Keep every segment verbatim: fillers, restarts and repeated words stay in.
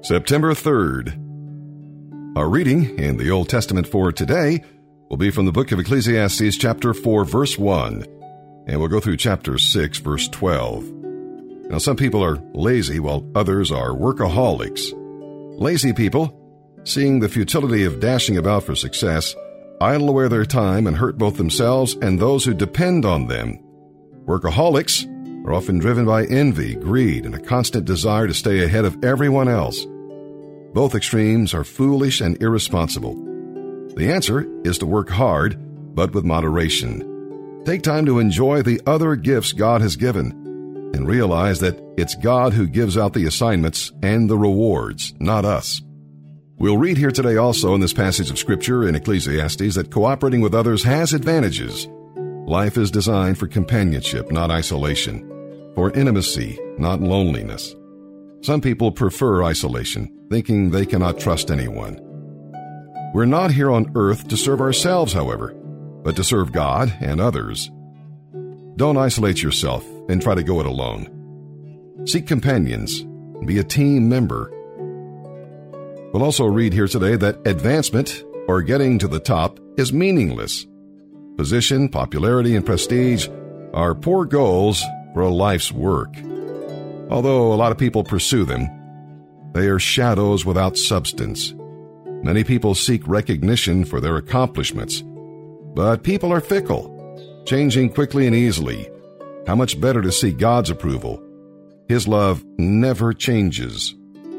September third. Our reading in the Old Testament for today will be from the book of Ecclesiastes chapter four, verse one, and we'll go through chapter six, verse twelve. Now, some people are lazy while others are workaholics. Lazy people, seeing the futility of dashing about for success, idle away their time and hurt both themselves and those who depend on them. Workaholics are often driven by envy, greed, and a constant desire to stay ahead of everyone else. Both extremes are foolish and irresponsible. The answer is to work hard, but with moderation. Take time to enjoy the other gifts God has given, and realize that it's God who gives out the assignments and the rewards, not us. We'll read here today also in this passage of Scripture in Ecclesiastes that cooperating with others has advantages. Life is designed for companionship, not isolation, for intimacy, not loneliness. Some people prefer isolation, thinking they cannot trust anyone. We're not here on earth to serve ourselves, however, but to serve God and others. Don't isolate yourself and try to go it alone. Seek companions and be a team member. We'll also read here today that advancement, or getting to the top, is meaningless. Position, popularity, and prestige are poor goals for a life's work. Although a lot of people pursue them, they are shadows without substance. Many people seek recognition for their accomplishments, but people are fickle, changing quickly and easily. How much better to seek God's approval. His love never changes.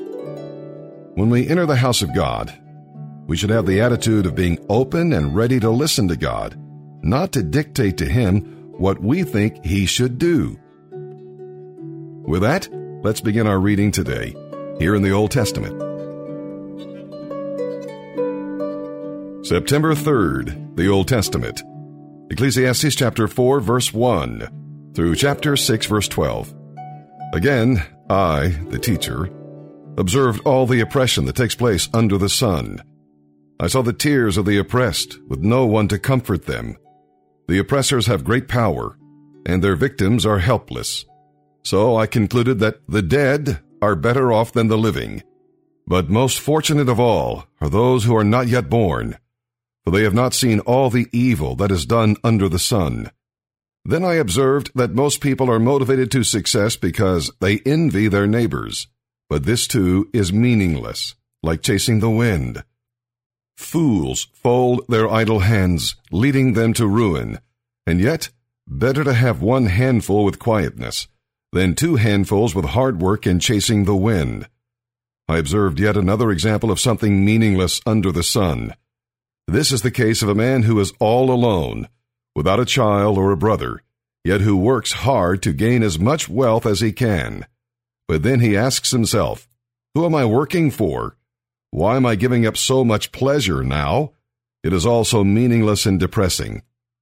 When we enter the house of God, we should have the attitude of being open and ready to listen to God, not to dictate to Him what we think He should do. With that, let's begin our reading today, here in the Old Testament. September third, the Old Testament. Ecclesiastes chapter four, verse one, through chapter six, verse twelve. Again, I, the teacher, observed all the oppression that takes place under the sun. I saw the tears of the oppressed, with no one to comfort them. The oppressors have great power, and their victims are helpless. So I concluded that the dead are better off than the living. But most fortunate of all are those who are not yet born, for they have not seen all the evil that is done under the sun. Then I observed that most people are motivated to success because they envy their neighbors. But this too is meaningless, like chasing the wind. Fools fold their idle hands, leading them to ruin, and yet better to have one handful with quietness than two handfuls with hard work and chasing the wind. I observed yet another example of something meaningless under the sun. This is the case of a man who is all alone, without a child or a brother, yet who works hard to gain as much wealth as he can. But then he asks himself, who am I working for? Why am I giving up so much pleasure now? It is all so meaningless and depressing.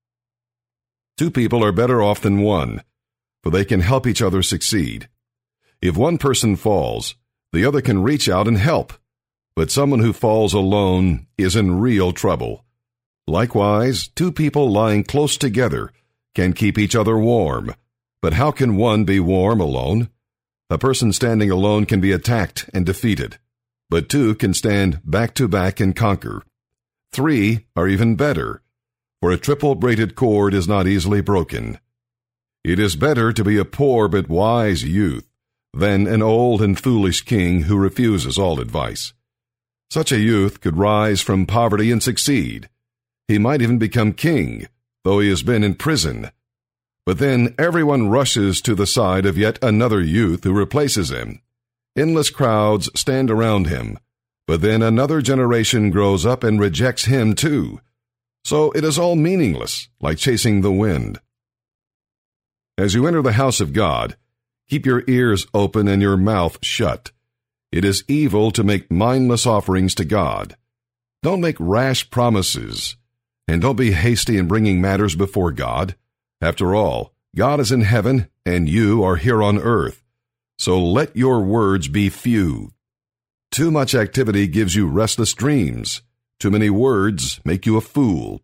Two people are better off than one, for they can help each other succeed. If one person falls, the other can reach out and help, but someone who falls alone is in real trouble. Likewise, two people lying close together can keep each other warm, but how can one be warm alone? A person standing alone can be attacked and defeated, but two can stand back to back and conquer. Three are even better, for a triple-braided cord is not easily broken. It is better to be a poor but wise youth than an old and foolish king who refuses all advice. Such a youth could rise from poverty and succeed. He might even become king, though he has been in prison. But then everyone rushes to the side of yet another youth who replaces him. Endless crowds stand around him, but then another generation grows up and rejects him too. So it is all meaningless, like chasing the wind. As you enter the house of God, keep your ears open and your mouth shut. It is evil to make mindless offerings to God. Don't make rash promises, and don't be hasty in bringing matters before God. After all, God is in heaven, and you are here on earth. So let your words be few. Too much activity gives you restless dreams. Too many words make you a fool.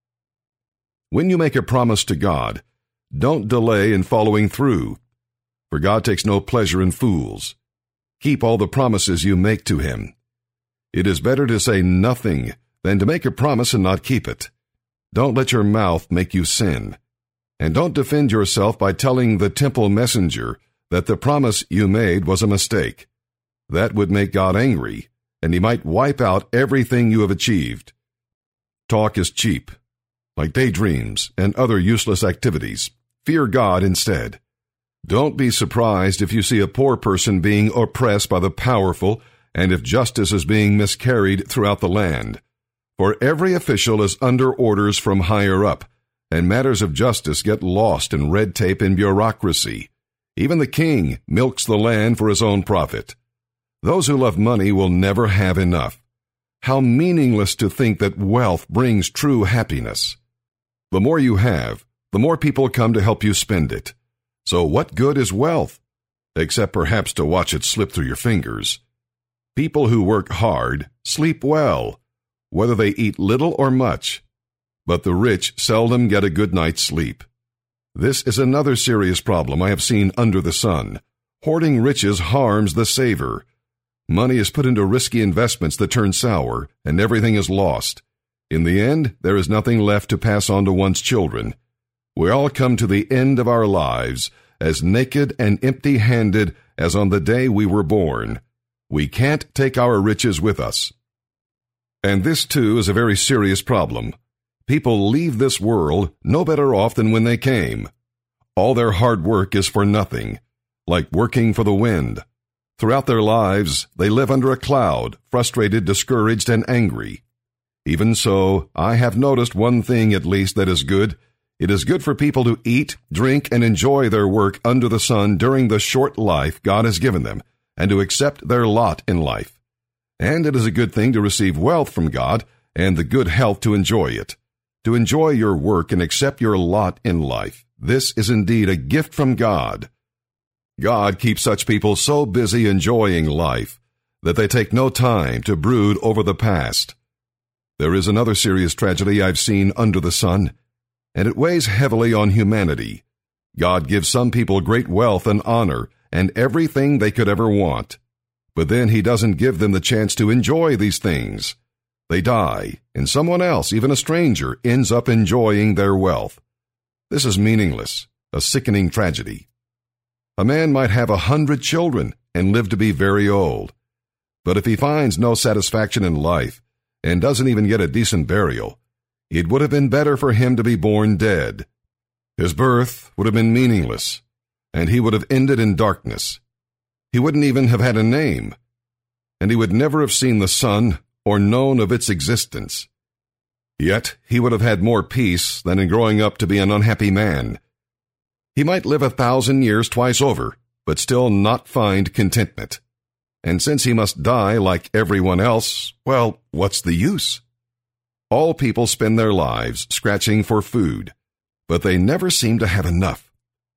When you make a promise to God, don't delay in following through, for God takes no pleasure in fools. keep all the promises you make to him. It is better to say nothing than to make a promise and not keep it. Don't let your mouth make you sin. And don't defend yourself by telling the temple messenger that the promise you made was a mistake. That would make God angry, and he might wipe out everything you have achieved. Talk is cheap, like daydreams and other useless activities. Fear God instead. Don't be surprised if you see a poor person being oppressed by the powerful and if justice is being miscarried throughout the land. For every official is under orders from higher up, and matters of justice get lost in red tape and bureaucracy. Even the king milks the land for his own profit. Those who love money will never have enough. How meaningless to think that wealth brings true happiness. The more you have, the more people come to help you spend it. So what good is wealth? Except perhaps to watch it slip through your fingers. People who work hard sleep well, whether they eat little or much. But the rich seldom get a good night's sleep. This is another serious problem I have seen under the sun. Hoarding riches harms the saver. Money is put into risky investments that turn sour, and everything is lost. In the end, there is nothing left to pass on to one's children. We all come to the end of our lives as naked and empty-handed as on the day we were born. We can't take our riches with us. And this, too, is a very serious problem. People leave this world no better off than when they came. All their hard work is for nothing, like working for the wind. Throughout their lives, they live under a cloud, frustrated, discouraged, and angry. Even so, I have noticed one thing at least that is good. It is good for people to eat, drink, and enjoy their work under the sun during the short life God has given them, and to accept their lot in life. And it is a good thing to receive wealth from God and the good health to enjoy it. To enjoy your work and accept your lot in life. This is indeed a gift from God. God keeps such people so busy enjoying life that they take no time to brood over the past. There is another serious tragedy I've seen under the sun, and it weighs heavily on humanity. God gives some people great wealth and honor and everything they could ever want. But then he doesn't give them the chance to enjoy these things. They die, and someone else, even a stranger, ends up enjoying their wealth. This is meaningless, a sickening tragedy. A man might have a hundred children and live to be very old. But if he finds no satisfaction in life and doesn't even get a decent burial, it would have been better for him to be born dead. His birth would have been meaningless, and he would have ended in darkness. He wouldn't even have had a name, and he would never have seen the sun or known of its existence. Yet he would have had more peace than in growing up to be an unhappy man. He might live a thousand years twice over, but still not find contentment. And since he must die like everyone else, well, what's the use? All people spend their lives scratching for food, but they never seem to have enough.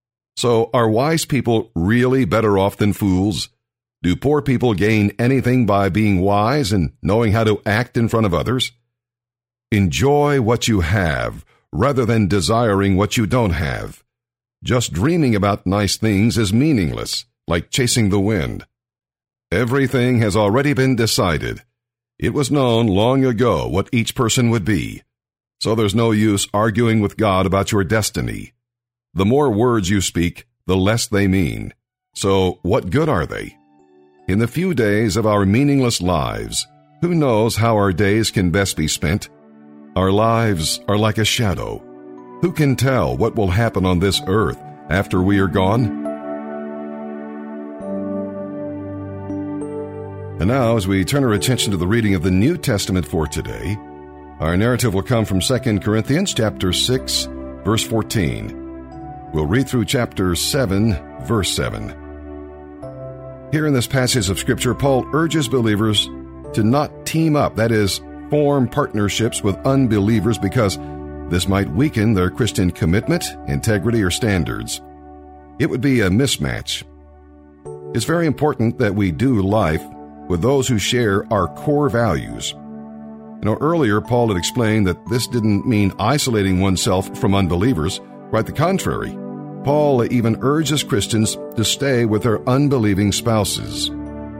So are wise people really better off than fools? Do poor people gain anything by being wise and knowing how to act in front of others? Enjoy what you have rather than desiring what you don't have. Just dreaming about nice things is meaningless, like chasing the wind. Everything has already been decided. It was known long ago what each person would be. So there's no use arguing with God about your destiny. The more words you speak, the less they mean. So what good are they? In the few days of our meaningless lives, who knows how our days can best be spent? Our lives are like a shadow. Who can tell what will happen on this earth after we are gone? And now, as we turn our attention to the reading of the New Testament for today, our narrative will come from Second Corinthians chapter six, verse fourteen. We'll read through chapter seven, verse seven. Here in this passage of Scripture, Paul urges believers to not team up, that is, form partnerships with unbelievers, because this might weaken their Christian commitment, integrity, or standards. It would be a mismatch. It's very important that we do life with those who share our core values. You know, earlier Paul had explained that this didn't mean isolating oneself from unbelievers. Quite the contrary. Paul even urges Christians to stay with their unbelieving spouses.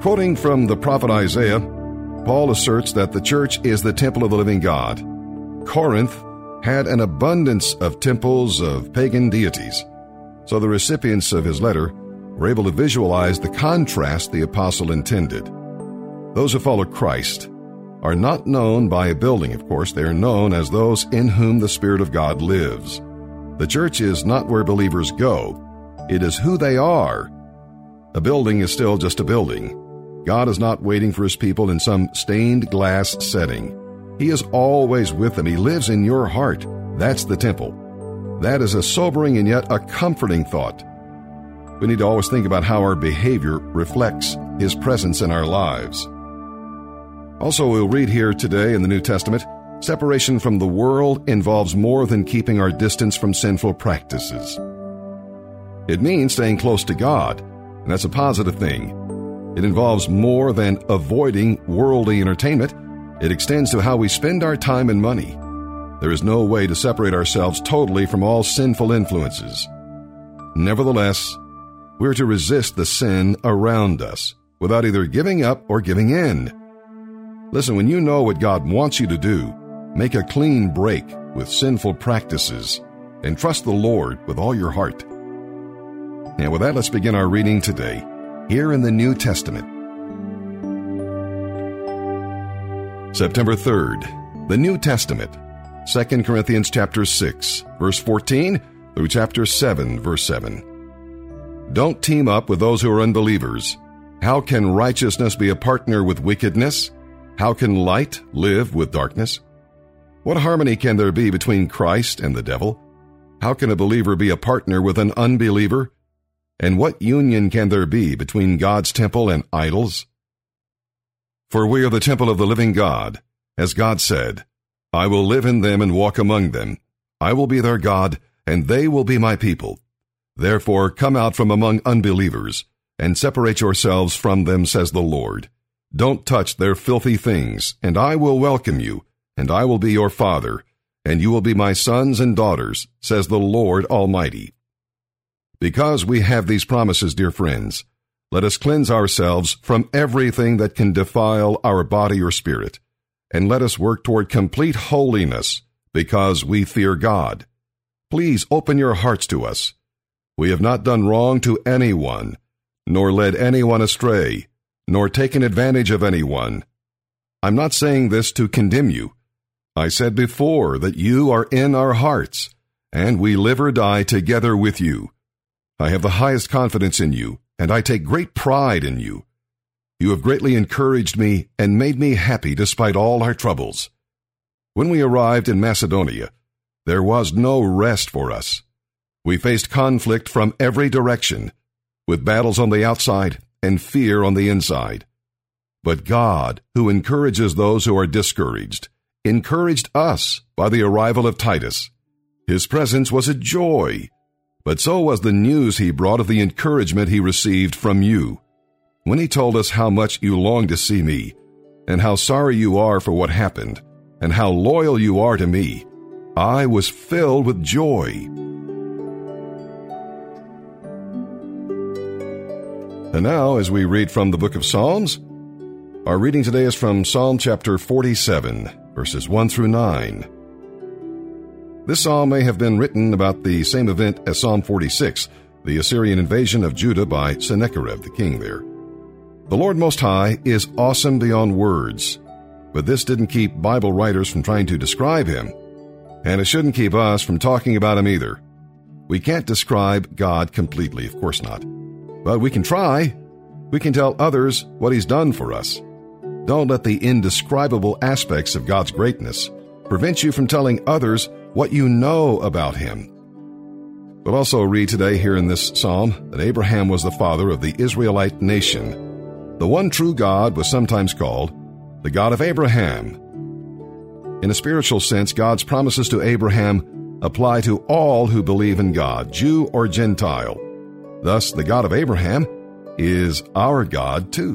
Quoting from the prophet Isaiah, Paul asserts that the church is the temple of the living God. Corinth had an abundance of temples of pagan deities, so the recipients of his letter were able to visualize the contrast the apostle intended. Those who follow Christ are not known by a building, of course. They are known as those in whom the Spirit of God lives. The church is not where believers go. It is who they are. A building is still just a building. God is not waiting for his people in some stained glass setting. He is always with them. He lives in your heart. That's the temple. That is a sobering and yet a comforting thought. We need to always think about how our behavior reflects his presence in our lives. Also, we'll read here today in the New Testament, separation from the world involves more than keeping our distance from sinful practices. It means staying close to God, and that's a positive thing. It involves more than avoiding worldly entertainment. It extends to how we spend our time and money. There is no way to separate ourselves totally from all sinful influences. Nevertheless, we're to resist the sin around us without either giving up or giving in. Listen, when you know what God wants you to do, make a clean break with sinful practices and trust the Lord with all your heart. And with that, let's begin our reading today, here in the New Testament. September third, the New Testament, Second Corinthians chapter six, verse fourteen through chapter seven, verse seven. Don't team up with those who are unbelievers. How can righteousness be a partner with wickedness? How can light live with darkness? What harmony can there be between Christ and the devil? How can a believer be a partner with an unbeliever? And what union can there be between God's temple and idols? For we are the temple of the living God. As God said, I will live in them and walk among them. I will be their God, and they will be my people. Therefore come out from among unbelievers, and separate yourselves from them, says the Lord. Don't touch their filthy things, and I will welcome you, and I will be your father, and you will be my sons and daughters, says the Lord Almighty. Because we have these promises, dear friends, let us cleanse ourselves from everything that can defile our body or spirit, and let us work toward complete holiness, because we fear God. Please open your hearts to us. We have not done wrong to anyone, nor led anyone astray, nor taken advantage of anyone. I'm not saying this to condemn you. I said before that you are in our hearts, and we live or die together with you. I have the highest confidence in you, and I take great pride in you. You have greatly encouraged me and made me happy despite all our troubles. When we arrived in Macedonia, there was no rest for us. We faced conflict from every direction, with battles on the outside and fear on the inside. But God, who encourages those who are discouraged, encouraged us by the arrival of Titus. His presence was a joy, but so was the news he brought of the encouragement he received from you. When he told us how much you long to see me, and how sorry you are for what happened, and how loyal you are to me, I was filled with joy. And now, as we read from the book of Psalms, our reading today is from Psalm chapter forty-seven, verses one through nine. This psalm may have been written about the same event as Psalm forty-six, the Assyrian invasion of Judah by Sennacherib, the king there. The Lord Most High is awesome beyond words, but this didn't keep Bible writers from trying to describe him, and it shouldn't keep us from talking about him either. We can't describe God completely, of course not. But we can try. We can tell others what he's done for us. Don't let the indescribable aspects of God's greatness prevent you from telling others what you know about him. We'll also read today here in this psalm that Abraham was the father of the Israelite nation. The one true God was sometimes called the God of Abraham. In a spiritual sense, God's promises to Abraham apply to all who believe in God, Jew or Gentile. Thus, the God of Abraham is our God too.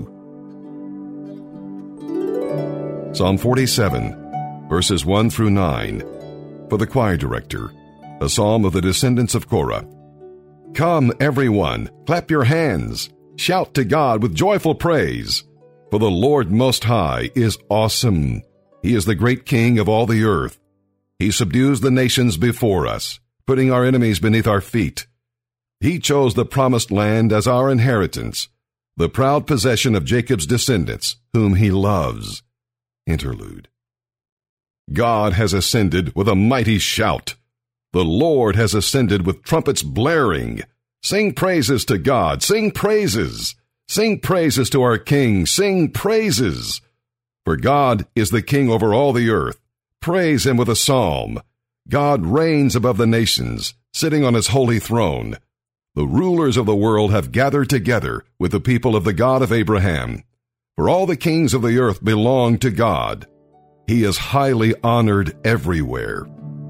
Psalm forty-seven, verses one through nine, for the choir director, a psalm of the descendants of Korah. Come, everyone, clap your hands. Shout to God with joyful praise, for the Lord Most High is awesome. He is the great King of all the earth. He subdues the nations before us, putting our enemies beneath our feet. He chose the promised land as our inheritance, the proud possession of Jacob's descendants, whom he loves. Interlude. God has ascended with a mighty shout. The Lord has ascended with trumpets blaring. Sing praises to God. Sing praises. Sing praises to our King. Sing praises. For God is the King over all the earth. Praise him with a psalm. God reigns above the nations, sitting on his holy throne. The rulers of the world have gathered together with the people of the God of Abraham. For all the kings of the earth belong to God. He is highly honored everywhere.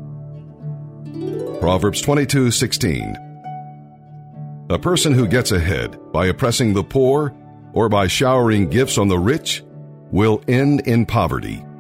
Proverbs twenty-two sixteen. A person who gets ahead by oppressing the poor or by showering gifts on the rich will end in poverty.